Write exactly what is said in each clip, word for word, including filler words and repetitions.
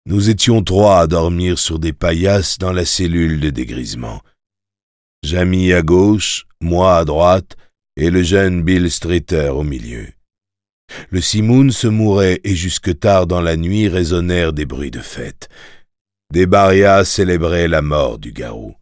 Nous étions trois à dormir sur des paillasses dans la cellule de dégrisement. Jamie à gauche, moi à droite, et le jeune Bill Streeter au milieu. Le simoun se mourait et jusque tard dans la nuit résonnèrent des bruits de fête. Des barias célébraient la mort du garou.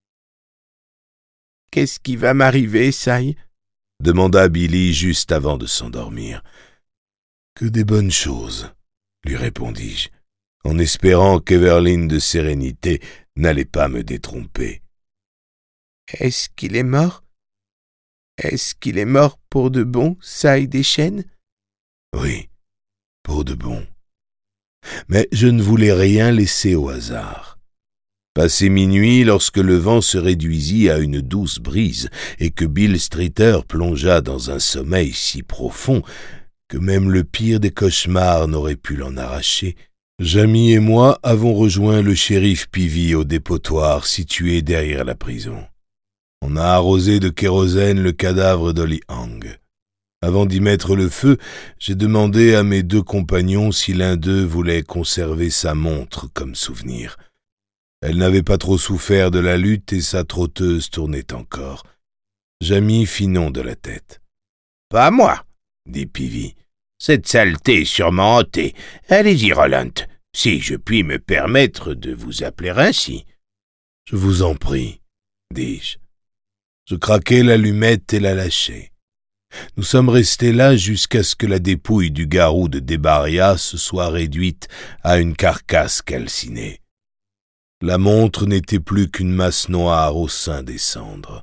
« Qu'est-ce qui va m'arriver, Sai ?» demanda Billy juste avant de s'endormir. « Que des bonnes choses, » lui répondis-je, en espérant qu'Everline de Sérénité n'allait pas me détromper. « Est-ce qu'il est mort? Est-ce qu'il est mort pour de bon, Sai Deschênes ?» Oui, pour de bon. Mais je ne voulais rien laisser au hasard. Passé minuit, lorsque le vent se réduisit à une douce brise et que Bill Streeter plongea dans un sommeil si profond que même le pire des cauchemars n'aurait pu l'en arracher, Jamie et moi avons rejoint le shérif Peavy au dépotoir situé derrière la prison. On a arrosé de kérosène le cadavre d'Holly Hang. Avant d'y mettre le feu, j'ai demandé à mes deux compagnons si l'un d'eux voulait conserver sa montre comme souvenir. Elle n'avait pas trop souffert de la lutte et sa trotteuse tournait encore. Jamie fit non de la tête. « Pas moi, » dit Peavy. « Cette saleté est sûrement hantée. Allez-y, Roland, si je puis me permettre de vous appeler ainsi. »« Je vous en prie, » dis-je. Je craquai l'allumette et la lâchai. Nous sommes restés là jusqu'à ce que la dépouille du garou de Debaria se soit réduite à une carcasse calcinée. La montre n'était plus qu'une masse noire au sein des cendres.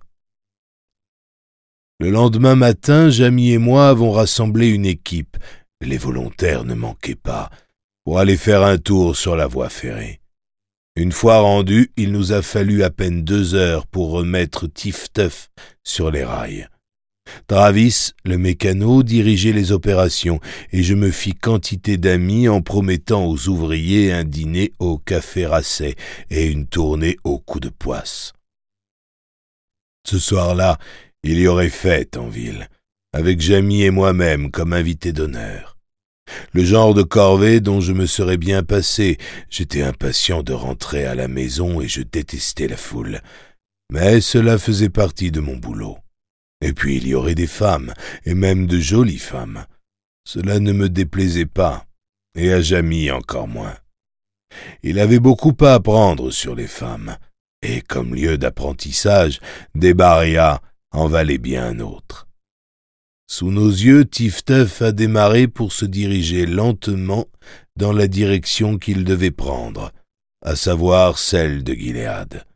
Le lendemain matin, Jamie et moi avons rassemblé une équipe, les volontaires ne manquaient pas, pour aller faire un tour sur la voie ferrée. Une fois rendus, il nous a fallu à peine deux heures pour remettre Tif-Teuf sur les rails. Travis, le mécano, dirigeait les opérations et je me fis quantité d'amis en promettant aux ouvriers un dîner au café Rasset et une tournée au coup de poisse. Ce soir-là, il y aurait fête en ville, avec Jamie et moi-même comme invités d'honneur. Le genre de corvée dont je me serais bien passé, j'étais impatient de rentrer à la maison et je détestais la foule, mais cela faisait partie de mon boulot. Et puis il y aurait des femmes, et même de jolies femmes. Cela ne me déplaisait pas, et à Jamie encore moins. Il avait beaucoup à apprendre sur les femmes, et comme lieu d'apprentissage, Debaria en valait bien un autre. Sous nos yeux, Tif-Teuf a démarré pour se diriger lentement dans la direction qu'il devait prendre, à savoir celle de Gilead.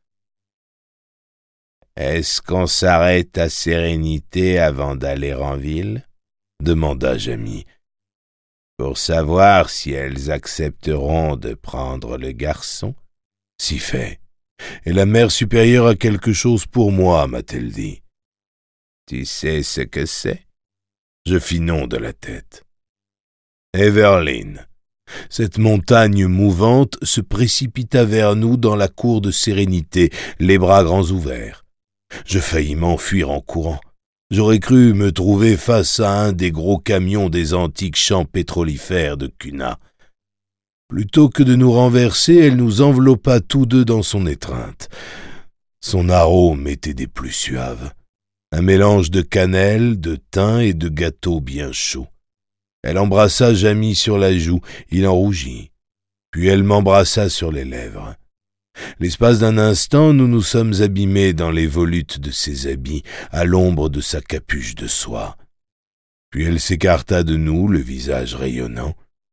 « Est-ce qu'on s'arrête à Sérénité avant d'aller en ville ?» demanda Jamie. « Pour savoir si elles accepteront de prendre le garçon ?» ?»« Si fait. Et la mère supérieure a quelque chose pour moi, m'a-t-elle dit. »« Tu sais ce que c'est ?» Je fis non de la tête. Everline. Cette montagne mouvante se précipita vers nous dans la cour de Sérénité, les bras grands ouverts. Je faillis m'enfuir en courant. J'aurais cru me trouver face à un des gros camions des antiques champs pétrolifères de Cunha. Plutôt que de nous renverser, elle nous enveloppa tous deux dans son étreinte. Son arôme était des plus suaves. Un mélange de cannelle, de thym et de gâteau bien chaud. Elle embrassa Jamie sur la joue, il en rougit. Puis elle m'embrassa sur les lèvres. L'espace d'un instant, nous nous sommes abîmés dans les volutes de ses habits, à l'ombre de sa capuche de soie. Puis elle s'écarta de nous, le visage rayonnant.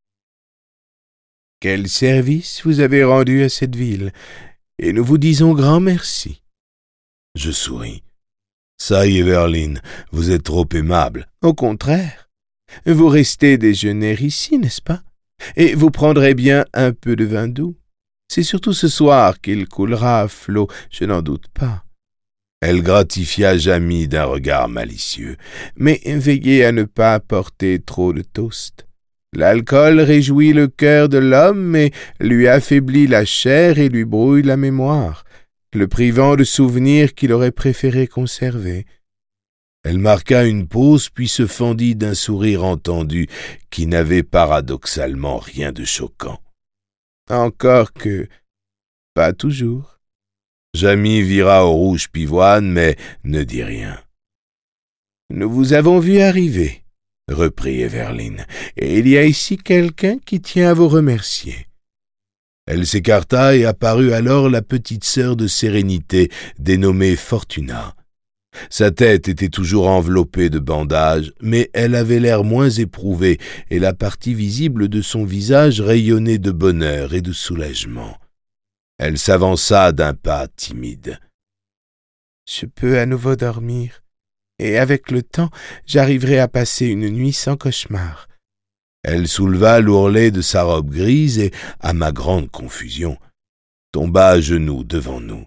« Quel service vous avez rendu à cette ville, et nous vous disons grand merci. » Je souris. « Ça y est, Everline, vous êtes trop aimable. »« Au contraire, vous restez déjeuner ici, n'est-ce pas? Et vous prendrez bien un peu de vin doux. C'est surtout ce soir qu'il coulera à flot, je n'en doute pas. » Elle gratifia Jamie d'un regard malicieux. « Mais veillez à ne pas apporter trop de toast. L'alcool réjouit le cœur de l'homme, mais lui affaiblit la chair et lui brouille la mémoire, le privant de souvenirs qu'il aurait préféré conserver. » Elle marqua une pause, puis se fendit d'un sourire entendu qui n'avait paradoxalement rien de choquant. Encore que... pas toujours. » Jamy vira au rouge pivoine, mais ne dit rien. « Nous vous avons vu arriver, » reprit Éverline, « et il y a ici quelqu'un qui tient à vous remercier. » Elle s'écarta et apparut alors la petite sœur de Sérénité, dénommée Fortuna. Sa tête était toujours enveloppée de bandages, mais elle avait l'air moins éprouvée, et la partie visible de son visage rayonnait de bonheur et de soulagement. Elle s'avança d'un pas timide. « Je peux à nouveau dormir, et avec le temps, j'arriverai à passer une nuit sans cauchemar. » Elle souleva l'ourlet de sa robe grise et, à ma grande confusion, tomba à genoux devant nous.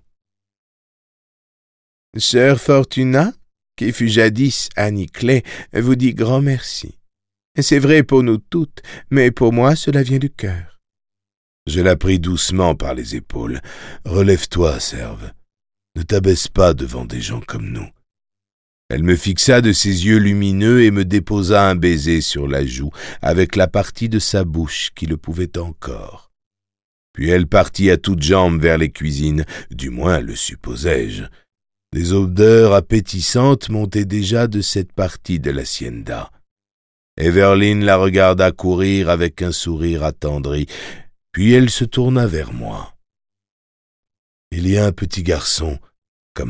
« Sœur Fortuna, qui fut jadis Annie Clay, vous dit grand merci. C'est vrai pour nous toutes, mais pour moi cela vient du cœur. » Je la pris doucement par les épaules. « Relève-toi, serve. Ne t'abaisse pas devant des gens comme nous. » Elle me fixa de ses yeux lumineux et me déposa un baiser sur la joue, avec la partie de sa bouche qui le pouvait encore. Puis elle partit à toutes jambes vers les cuisines, du moins le supposais-je. Des odeurs appétissantes montaient déjà de cette partie de l'hacienda. Éverline la regarda courir avec un sourire attendri, puis elle se tourna vers moi. « Il y a un petit garçon, commençai-je. »«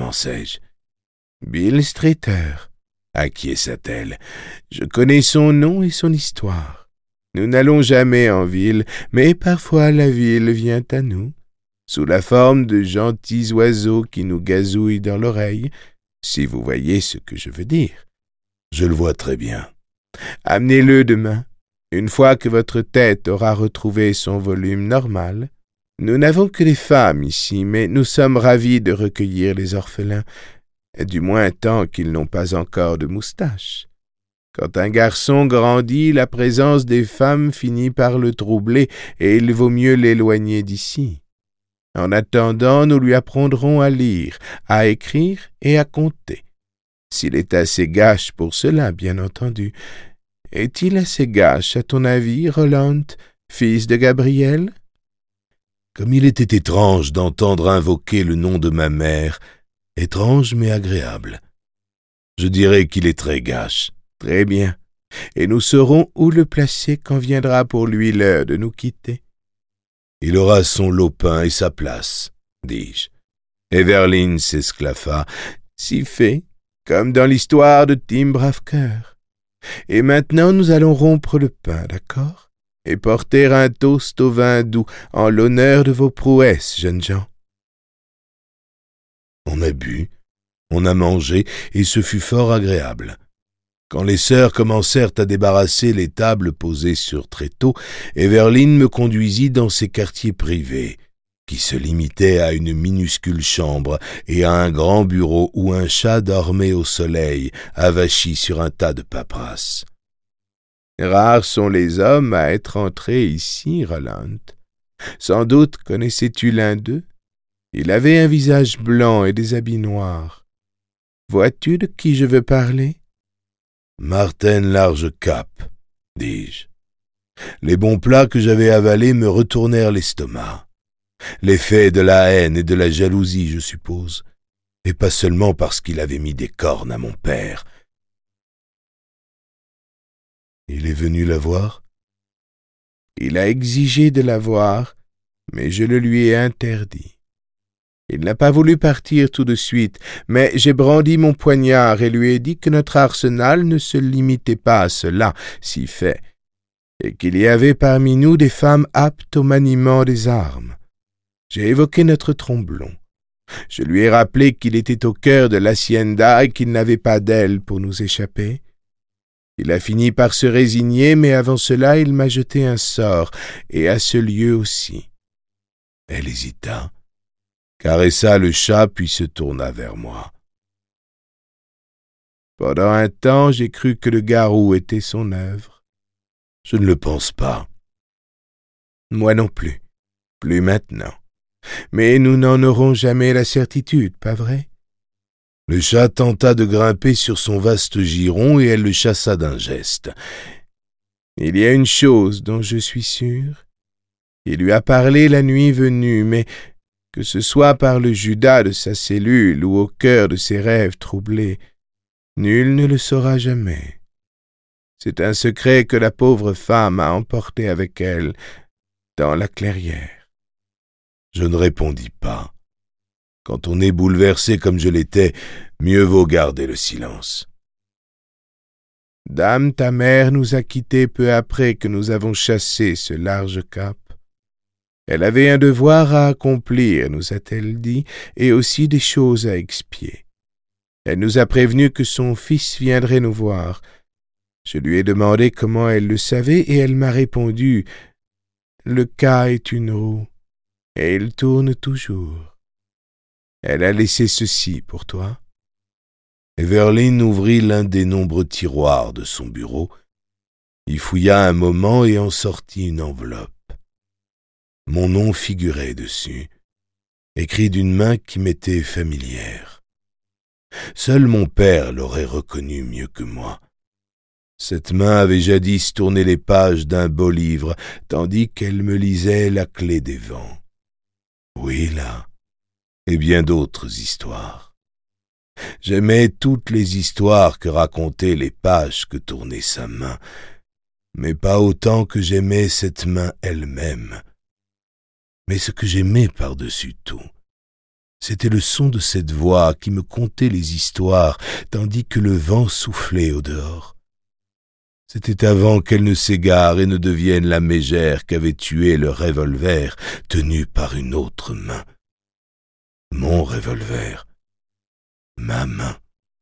Bill Streeter, » acquiesça-t-elle. « Je connais son nom et son histoire. Nous n'allons jamais en ville, mais parfois la ville vient à nous, sous la forme de gentils oiseaux qui nous gazouillent dans l'oreille, si vous voyez ce que je veux dire. »« Je le vois très bien. »« Amenez-le demain, une fois que votre tête aura retrouvé son volume normal. Nous n'avons que des femmes ici, mais nous sommes ravis de recueillir les orphelins, du moins tant qu'ils n'ont pas encore de moustache. Quand un garçon grandit, la présence des femmes finit par le troubler, et il vaut mieux l'éloigner d'ici. En attendant, nous lui apprendrons à lire, à écrire et à compter. S'il est assez gâche pour cela, bien entendu. Est-il assez gâche, à ton avis, Roland, fils de Gabriel ?» Comme il était étrange d'entendre invoquer le nom de ma mère, étrange mais agréable. Je dirais qu'il est très gâche. « Très bien. Et nous saurons où le placer quand viendra pour lui l'heure de nous quitter. »« Il aura son lopin et sa place, » dis-je. Éverline s'esclaffa. « Si fait, comme dans l'histoire de Tim Bravecoeur. Et maintenant nous allons rompre le pain, d'accord ? Et porter un toast au vin doux en l'honneur de vos prouesses, jeunes gens. » On a bu, on a mangé, et ce fut fort agréable. Quand les sœurs commencèrent à débarrasser les tables posées sur tréteaux, Éverline me conduisit dans ses quartiers privés, qui se limitaient à une minuscule chambre et à un grand bureau où un chat dormait au soleil, avachi sur un tas de paperasses. Rares sont les hommes à être entrés ici, Roland. Sans doute connaissais-tu l'un d'eux? Il avait un visage blanc et des habits noirs. Vois-tu de qui je veux parler? Martin Large-Cap, dis-je. Les bons plats que j'avais avalés me retournèrent l'estomac. L'effet de la haine et de la jalousie, je suppose, et pas seulement parce qu'il avait mis des cornes à mon père. Il est venu la voir? Il a exigé de la voir, mais je le lui ai interdit. Il n'a pas voulu partir tout de suite, mais j'ai brandi mon poignard et lui ai dit que notre arsenal ne se limitait pas à cela, si fait, et qu'il y avait parmi nous des femmes aptes au maniement des armes. J'ai évoqué notre tromblon. Je lui ai rappelé qu'il était au cœur de l'hacienda et qu'il n'avait pas d'aile pour nous échapper. Il a fini par se résigner, mais avant cela il m'a jeté un sort, et à ce lieu aussi. Elle hésita, caressa le chat, puis se tourna vers moi. Pendant un temps, j'ai cru que le garrot était son œuvre. Je ne le pense pas. Moi non plus, plus maintenant. Mais nous n'en aurons jamais la certitude, pas vrai? Le chat tenta de grimper sur son vaste giron et elle le chassa d'un geste. Il y a une chose dont je suis sûr. Il lui a parlé la nuit venue, mais que ce soit par le Judas de sa cellule ou au cœur de ses rêves troublés, nul ne le saura jamais. C'est un secret que la pauvre femme a emporté avec elle dans la clairière. » Je ne répondis pas. Quand on est bouleversé comme je l'étais, mieux vaut garder le silence. « Dame, ta mère nous a quittés peu après que nous avons chassé ce large cap. Elle avait un devoir à accomplir, nous a-t-elle dit, et aussi des choses à expier. Elle nous a prévenu que son fils viendrait nous voir. Je lui ai demandé comment elle le savait, et elle m'a répondu « Le cas est une roue, et il tourne toujours. Elle a laissé ceci pour toi. » Evelyn ouvrit l'un des nombreux tiroirs de son bureau, y fouilla un moment et en sortit une enveloppe. Mon nom figurait dessus, écrit d'une main qui m'était familière. Seul mon père l'aurait reconnu mieux que moi. Cette main avait jadis tourné les pages d'un beau livre, tandis qu'elle me lisait La clé des vents. Oui, là, et bien d'autres histoires. J'aimais toutes les histoires que racontaient les pages que tournait sa main, mais pas autant que j'aimais cette main elle-même. Mais ce que j'aimais par-dessus tout, c'était le son de cette voix qui me contait les histoires, tandis que le vent soufflait au dehors. C'était avant qu'elle ne s'égare et ne devienne la mégère qu'avait tué le revolver tenu par une autre main. Mon revolver, ma main.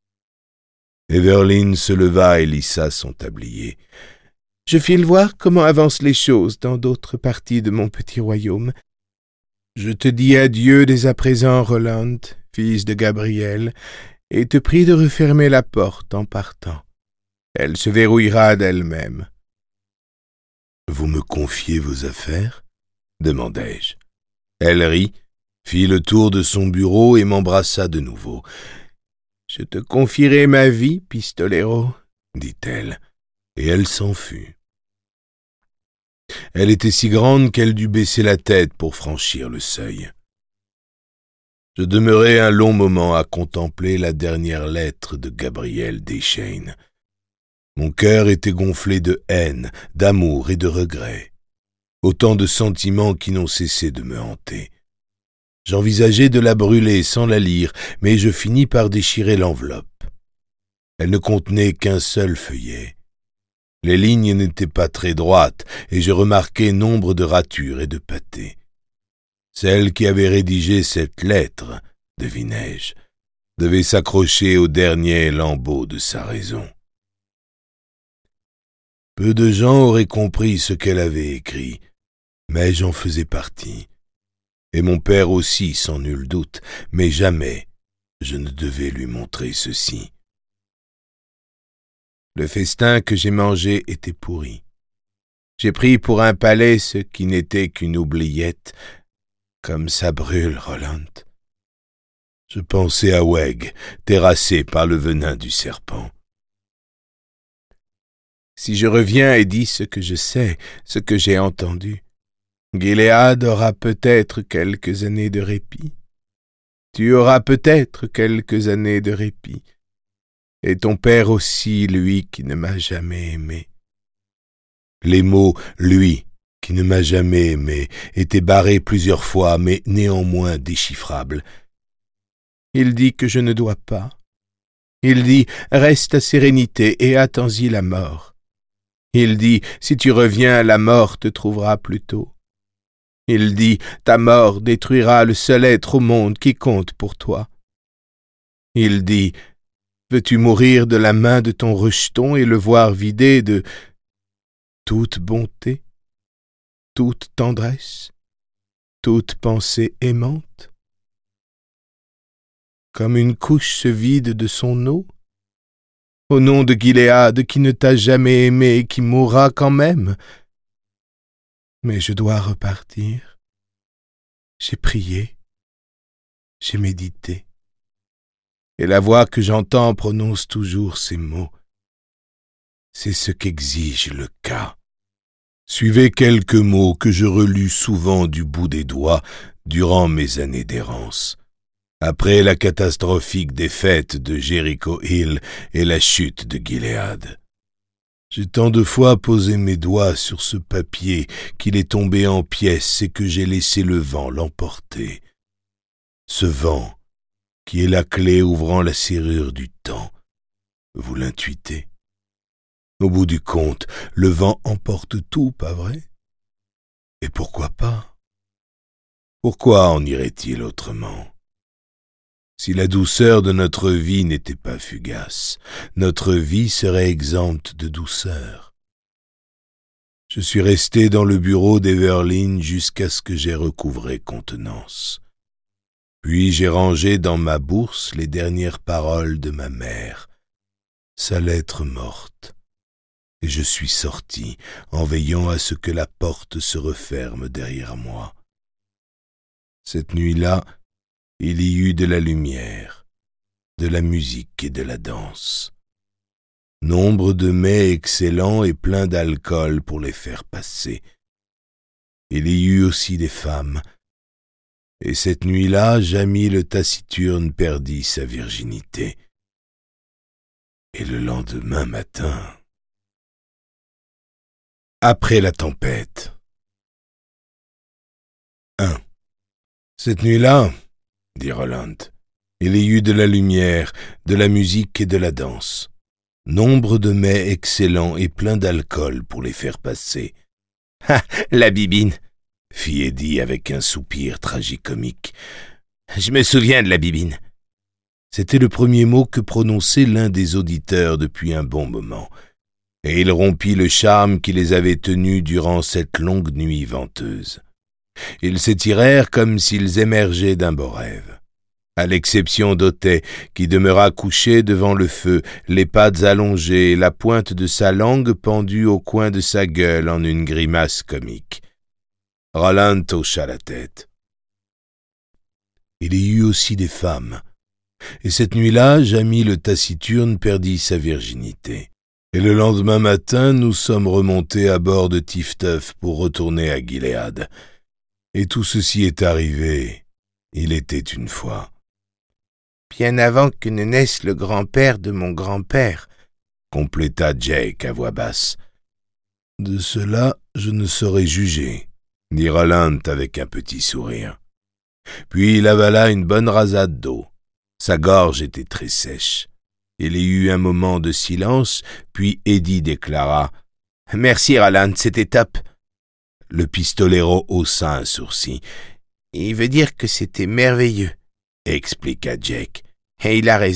Evelyn se leva et lissa son tablier. « Je file voir comment avancent les choses dans d'autres parties de mon petit royaume. Je te dis adieu dès à présent, Roland, fils de Gabriel, et te prie de refermer la porte en partant. Elle se verrouillera d'elle-même. »« Vous me confiez vos affaires ?» demandai-je. Elle rit, fit le tour de son bureau et m'embrassa de nouveau. « Je te confierai ma vie, pistolero, » dit-elle, et elle s'en fut. Elle était si grande qu'elle dut baisser la tête pour franchir le seuil. Je demeurai un long moment à contempler la dernière lettre de Gabriel Deschaines. Mon cœur était gonflé de haine, d'amour et de regret. Autant de sentiments qui n'ont cessé de me hanter. J'envisageais de la brûler sans la lire, mais je finis par déchirer l'enveloppe. Elle ne contenait qu'un seul feuillet. Les lignes n'étaient pas très droites, et je remarquai nombre de ratures et de pâtés. Celle qui avait rédigé cette lettre, devinai-je, devait s'accrocher au dernier lambeau de sa raison. Peu de gens auraient compris ce qu'elle avait écrit, mais j'en faisais partie. Et mon père aussi, sans nul doute, mais jamais je ne devais lui montrer ceci. Le festin que j'ai mangé était pourri. J'ai pris pour un palais ce qui n'était qu'une oubliette. Comme ça brûle, Roland. Je pensais à Weg, terrassé par le venin du serpent. Si je reviens et dis ce que je sais, ce que j'ai entendu, Gilead aura peut-être quelques années de répit. Tu auras peut-être quelques années de répit. Et ton père aussi, lui qui ne m'a jamais aimé. » Les mots « lui » qui ne m'a jamais aimé étaient barrés plusieurs fois, mais néanmoins déchiffrables. Il dit que je ne dois pas. Il dit « Reste à sérénité et attends-y la mort. » Il dit « Si tu reviens, la mort te trouvera plus tôt. » Il dit « Ta mort détruira le seul être au monde qui compte pour toi. » Il dit « Veux-tu mourir de la main de ton rejeton et le voir vidé de toute bonté, toute tendresse, toute pensée aimante? Comme une couche se vide de son eau, au nom de Gilead qui ne t'a jamais aimé et qui mourra quand même. Mais je dois repartir. J'ai prié, j'ai médité. Et la voix que j'entends prononce toujours ces mots. C'est ce qu'exige le cas. suivaient quelques mots que je relus souvent du bout des doigts durant mes années d'errance, après la catastrophique défaite de Jericho Hill et la chute de Gilead. J'ai tant de fois posé mes doigts sur ce papier qu'il est tombé en pièces et que j'ai laissé le vent l'emporter. Ce vent qui est la clé ouvrant la serrure du temps. Vous l'intuitez? Au bout du compte, le vent emporte tout, pas vrai? Et pourquoi pas? Pourquoi en irait-il autrement? Si la douceur de notre vie n'était pas fugace, notre vie serait exempte de douceur. Je suis resté dans le bureau d'Everlyn jusqu'à ce que j'ai recouvré contenance. Puis j'ai rangé dans ma bourse les dernières paroles de ma mère, sa lettre morte, et je suis sorti en veillant à ce que la porte se referme derrière moi. Cette nuit-là, il y eut de la lumière, de la musique et de la danse. Nombre de mets excellents et pleins d'alcool pour les faire passer. Il y eut aussi des femmes. Et cette nuit-là, Jamie le taciturne perdit sa virginité. Et le lendemain matin... Après la tempête. un. Cette nuit-là, dit Roland, il y eut de la lumière, de la musique et de la danse. Nombre de mets excellents et pleins d'alcool pour les faire passer. « Ah, la bibine !» fit Eddie avec un soupir tragicomique. « Je me souviens de la bibine. » C'était le premier mot que prononçait l'un des auditeurs depuis un bon moment, et il rompit le charme qui les avait tenus durant cette longue nuit venteuse. Ils s'étirèrent comme s'ils émergeaient d'un beau rêve, à l'exception d'Ottet, qui demeura couché devant le feu, les pattes allongées, la pointe de sa langue pendue au coin de sa gueule en une grimace comique. Roland hocha la tête. Il y eut aussi des femmes, et cette nuit-là, Jamie le taciturne perdit sa virginité. Et le lendemain matin, nous sommes remontés à bord de Tifteuf pour retourner à Gilead. Et tout ceci est arrivé, il était une fois. Bien avant que ne naisse le grand-père de mon grand-père, compléta Jake à voix basse. De cela, je ne saurais juger, dit Roland avec un petit sourire. Puis il avala une bonne rasade d'eau. Sa gorge était très sèche. Il y eut un moment de silence, puis Eddie déclara « Merci, Roland, c'était top. » Le pistolero haussa un sourcil. « Il veut dire que c'était merveilleux, » expliqua Jake. « Et il a raison. »«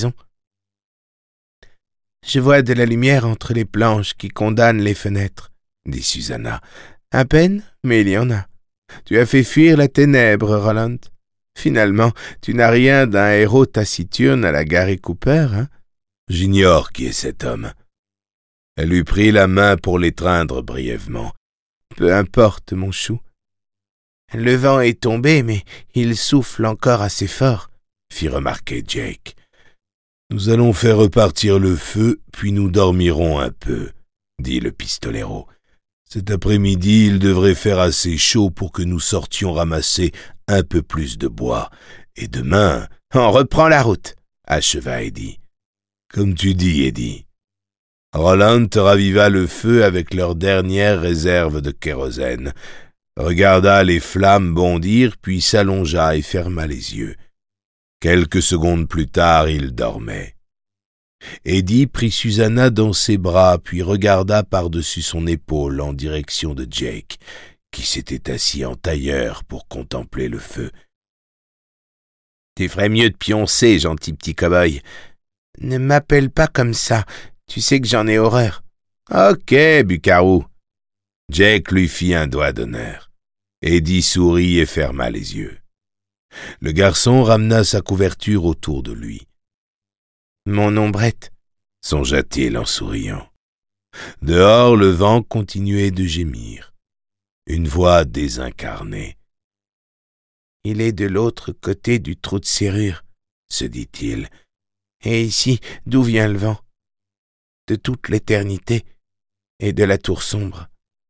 Je vois de la lumière entre les planches qui condamnent les fenêtres, » dit Susanna. « À peine, mais il y en a. Tu as fait fuir la ténèbre, Roland. Finalement, tu n'as rien d'un héros taciturne à la Gary Cooper, hein? » « J'ignore qui est cet homme. » Elle lui prit la main pour l'étreindre brièvement. « Peu importe, mon chou. Le vent est tombé, mais il souffle encore assez fort, » fit remarquer Jake. « Nous allons faire repartir le feu, puis nous dormirons un peu, » dit le pistolero. « Cet après-midi, il devrait faire assez chaud pour que nous sortions ramasser un peu plus de bois. Et demain, on reprend la route, » acheva Eddie. « Comme tu dis, Eddie. » Roland raviva le feu avec leur dernière réserve de kérosène, regarda les flammes bondir, puis s'allongea et ferma les yeux. Quelques secondes plus tard, il dormait. Eddie prit Susanna dans ses bras, puis regarda par-dessus son épaule en direction de Jake, qui s'était assis en tailleur pour contempler le feu. « Tu ferais mieux de pioncer, gentil petit cow-boy. »« Ne m'appelle pas comme ça, tu sais que j'en ai horreur. »« Ok, Buckaroo. » Jake lui fit un doigt d'honneur. Eddie sourit et ferma les yeux. Le garçon ramena sa couverture autour de lui. « Mon ombrette, » songea-t-il en souriant. Dehors, le vent continuait de gémir. Une voix désincarnée. « Il est de l'autre côté du trou de serrure, » se dit-il. « Et ici, d'où vient le vent? De toute l'éternité et de la tour sombre.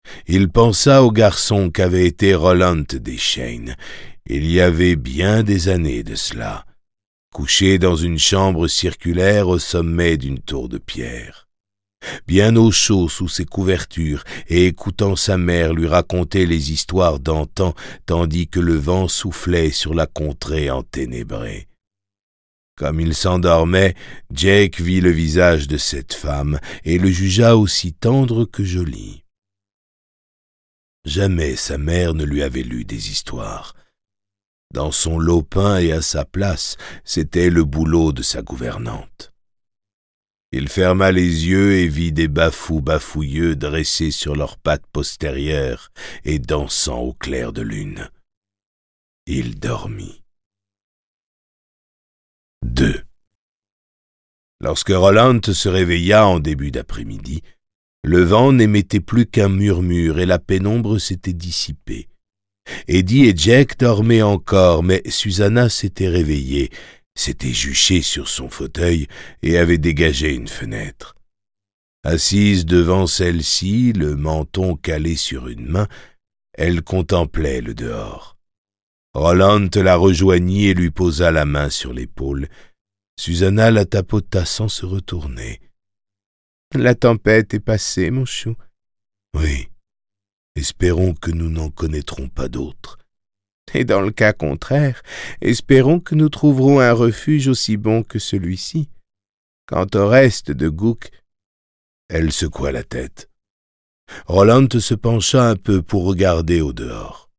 Il pensa au garçon qu'avait été Roland Deschaines, il y avait bien des années de cela, couché dans une chambre circulaire au sommet d'une tour de pierre, bien au chaud sous ses couvertures et écoutant sa mère lui raconter les histoires d'antan tandis que le vent soufflait sur la contrée enténébrée. Comme il s'endormait, Jake vit le visage de cette femme et le jugea aussi tendre que joli. Jamais sa mère ne lui avait lu des histoires. Dans son lopin et à sa place, c'était le boulot de sa gouvernante. Il ferma les yeux et vit des bafous bafouilleux dressés sur leurs pattes postérieures et dansant au clair de lune. Il dormit. deux. Lorsque Roland se réveilla en début d'après-midi, le vent n'émettait plus qu'un murmure et la pénombre s'était dissipée. Eddie et Jack dormaient encore, mais Susanna s'était réveillée, s'était juchée sur son fauteuil et avait dégagé une fenêtre. Assise devant celle-ci, le menton calé sur une main, elle contemplait le dehors. Roland la rejoignit et lui posa la main sur l'épaule. Susanna la tapota sans se retourner. « La tempête est passée, mon chou. »« Oui. Espérons que nous n'en connaîtrons pas d'autres. »« Et dans le cas contraire, espérons que nous trouverons un refuge aussi bon que celui-ci. Quant au reste de Gouk... » Elle secoua la tête. Roland se pencha un peu pour regarder au dehors.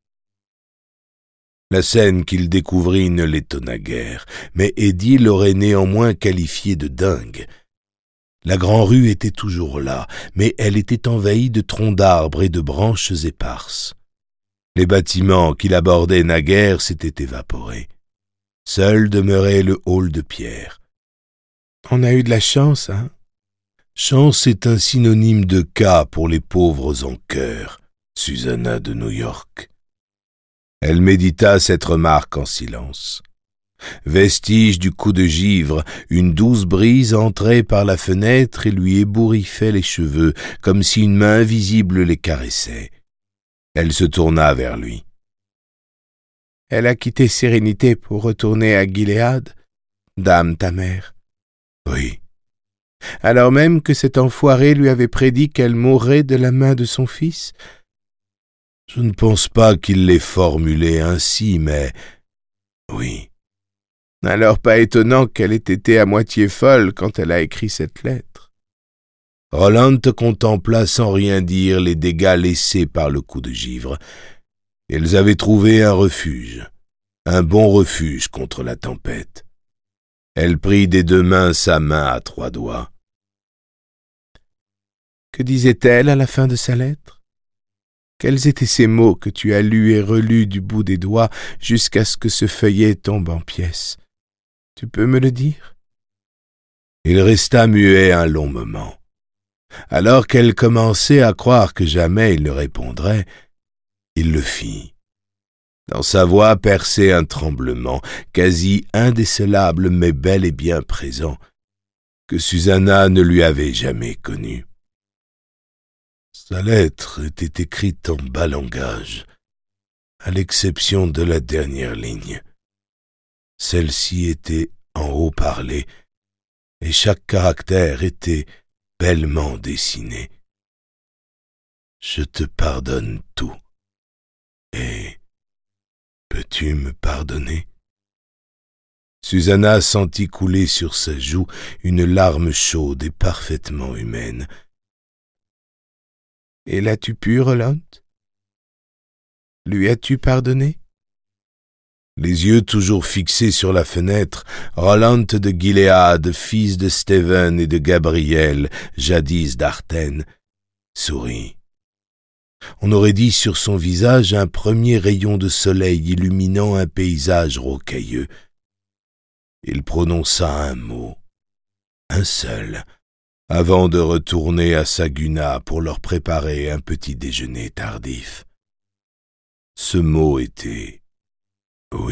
La scène qu'il découvrit ne l'étonna guère, mais Eddie l'aurait néanmoins qualifié de dingue. La grande-rue était toujours là, mais elle était envahie de troncs d'arbres et de branches éparses. Les bâtiments qui l'abordaient naguère s'étaient évaporés. Seul demeurait le hall de pierre. « On a eu de la chance, hein ?» Chance est un synonyme de cas pour les pauvres en cœur, Susanna de New York. Elle médita cette remarque en silence. Vestige du coup de givre, une douce brise entrait par la fenêtre et lui ébouriffait les cheveux, comme si une main invisible les caressait. Elle se tourna vers lui. « Elle a quitté Sérénité pour retourner à Gilead, dame ta mère. »« Oui. » »« Alors même que cet enfoiré lui avait prédit qu'elle mourrait de la main de son fils ?»« Je ne pense pas qu'il l'ait formulé ainsi, mais... oui. » Alors pas étonnant qu'elle ait été à moitié folle quand elle a écrit cette lettre. Roland contempla sans rien dire les dégâts laissés par le coup de givre. Ils avaient trouvé un refuge, un bon refuge contre la tempête. Elle prit des deux mains sa main à trois doigts. Que disait-elle à la fin de sa lettre? Quels étaient ces mots que tu as lus et relus du bout des doigts jusqu'à ce que ce feuillet tombe en pièces? Tu peux me le dire? Il resta muet un long moment. Alors qu'elle commençait à croire que jamais il ne répondrait, il le fit. Dans sa voix perçait un tremblement, quasi indécelable mais bel et bien présent, que Susanna ne lui avait jamais connu. Sa lettre était écrite en bas langage, à l'exception de la dernière ligne. Celle-ci était en haut parlé, et chaque caractère était bellement dessiné. Je te pardonne tout. Et peux-tu me pardonner? Susanna sentit couler sur sa joue une larme chaude et parfaitement humaine. Et l'as-tu pu, Roland? Lui as-tu pardonné? Les yeux toujours fixés sur la fenêtre, Roland de Gilead, fils de Stephen et de Gabriel, jadis d'Artène, sourit. On aurait dit sur son visage un premier rayon de soleil illuminant un paysage rocailleux. Il prononça un mot, un seul, avant de retourner à Saguna pour leur préparer un petit déjeuner tardif. Ce mot était « oui ».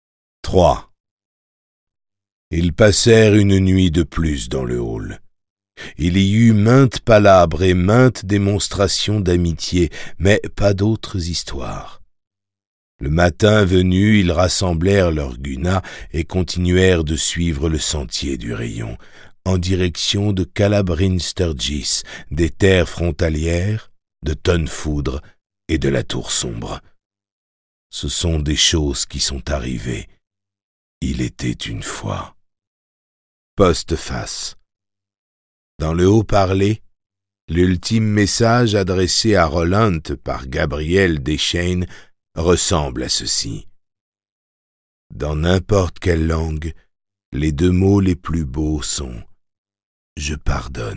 Trois. Ils passèrent une nuit de plus dans le hall. Il y eut maintes palabres et maintes démonstrations d'amitié, mais pas d'autres histoires. Le matin venu, ils rassemblèrent leurs gunas et continuèrent de suivre le sentier du rayon, en direction de Calabrin Sturgis, des terres frontalières, de Tonnefoudre et de la Tour Sombre. Ce sont des choses qui sont arrivées. Il était une fois. Postface. Dans le haut-parler, l'ultime message adressé à Roland par Gabriel Deschaines ressemble à ceci. Dans n'importe quelle langue, les deux mots les plus beaux sont « Je pardonne ».